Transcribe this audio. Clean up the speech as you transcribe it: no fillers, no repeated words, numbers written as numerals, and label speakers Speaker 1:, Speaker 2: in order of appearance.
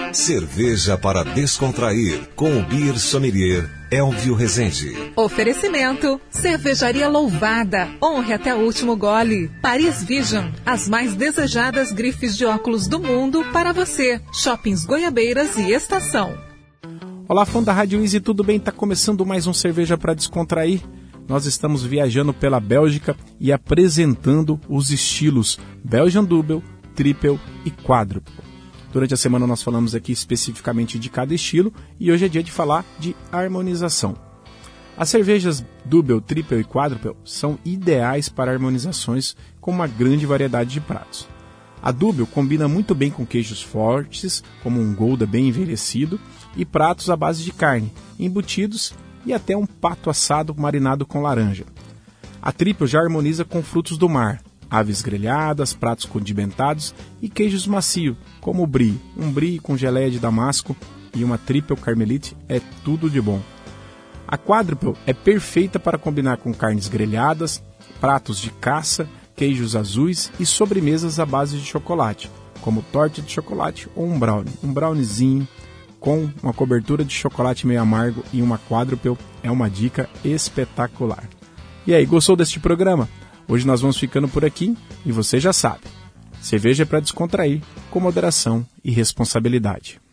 Speaker 1: Cerveja para descontrair, com o Beer Sommelier Elvio Rezende.
Speaker 2: Oferecimento: Cervejaria Louvada. Honre até o último gole. Paris Vision, as mais desejadas grifes de óculos do mundo para você. Shoppings Goiabeiras e Estação.
Speaker 3: Olá, fã da Rádio Easy, tudo bem? Tá começando mais um Cerveja para Descontrair. Nós estamos viajando pela Bélgica e apresentando os estilos Belgian Double, Triple e Quadruple. Durante a semana nós falamos aqui especificamente de cada estilo e hoje é dia de falar de harmonização. As cervejas Double, Triple e Quadruple são ideais para harmonizações com uma grande variedade de pratos. A Double combina muito bem com queijos fortes, como um Gouda bem envelhecido, e pratos à base de carne, embutidos e até um pato assado marinado com laranja. A Triple já harmoniza com frutos do mar, aves grelhadas, pratos condimentados e queijos macios, como o brie. Um brie com geleia de damasco e uma Triple Carmelite é tudo de bom. A Quadruple é perfeita para combinar com carnes grelhadas, pratos de caça, queijos azuis e sobremesas à base de chocolate, como torta de chocolate ou um brownie. Um browniezinho com uma cobertura de chocolate meio amargo e uma Quadruple é uma dica espetacular. E aí, gostou deste programa? Hoje nós vamos ficando por aqui e você já sabe, cerveja é para descontrair, com moderação e responsabilidade.